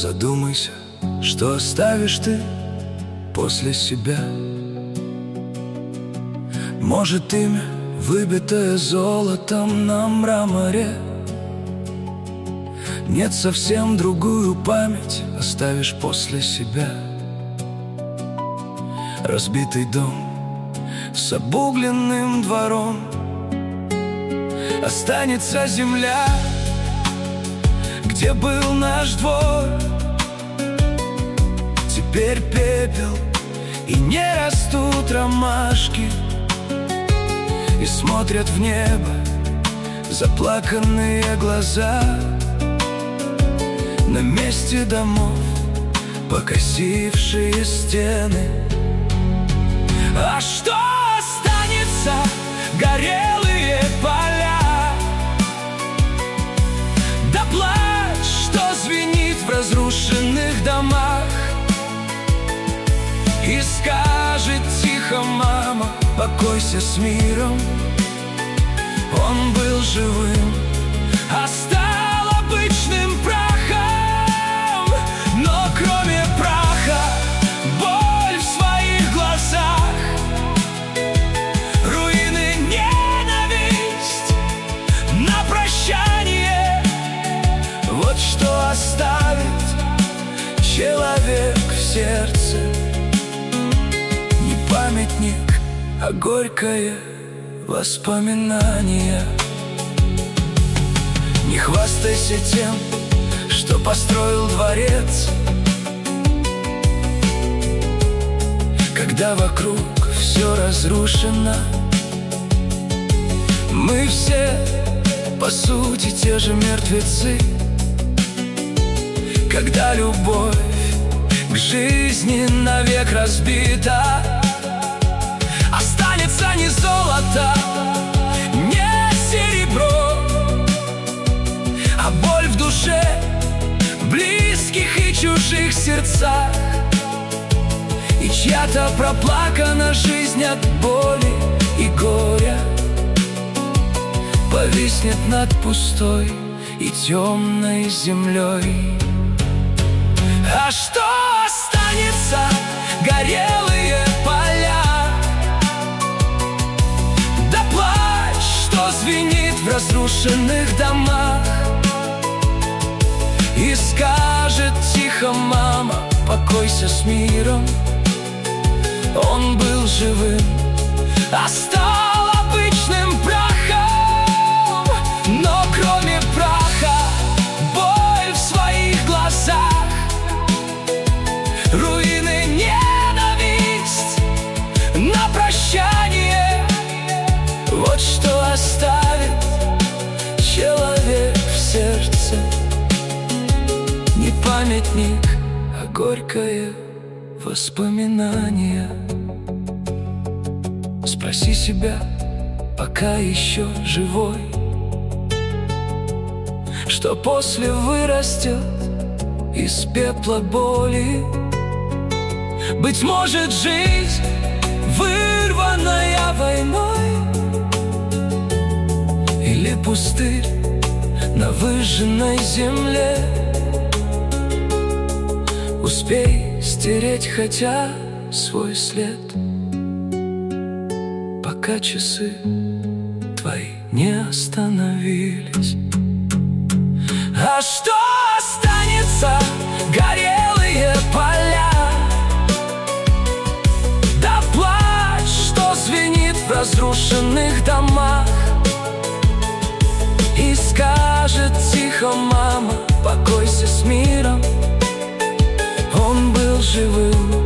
Задумайся, что оставишь ты после себя. Может, имя, выбитое золотом на мраморе. Нет, совсем другую память оставишь после себя. Разбитый дом с обугленным двором. Останется земля, где был наш двор. Теперь пепел, и не растут ромашки, и смотрят в небо заплаканные глаза. На месте домов покосившие стены. А что останется? Горелые поля, да плач, что звенит в разрушенных домах. И скажет тихо мама: покойся с миром. Он был живым, а стал обычным прахом. Но кроме праха боль в своих глазах, руины, ненависть на прощание. Вот что оставит человек в сердце. Не памятник, а горькое воспоминание. Не хвастайся тем, что построил дворец, когда вокруг все разрушено. Мы все, по сути, те же мертвецы. Когда любовь к жизни навек разбита, останется не золото, не серебро, а боль в душе, близких и чужих сердцах. И чья-то проплакана жизнь от боли и горя повиснет над пустой и темной землей. А что останется? Горелые поля, да плач, что звенит в разрушенных домах. И скажет тихо мама: покойся с миром. Он был живым, а стал обычным прахом. Но кроме праха боль в своих глазах, руины, ненависть на прощание. Вот что оставит человек в сердце. Не памятник, а горькое воспоминание. Спроси себя, пока еще живой, что после вырастет из пепла боли. Быть может, жизнь, вырванная войной, или пустырь на выжженной земле. Успей стереть хотя свой след, пока часы твои не остановились. А что останется? Горелые поля, да плач, что звенит в разрушенных домах. И скажет тихо мама: покойся с миром. Он был живым,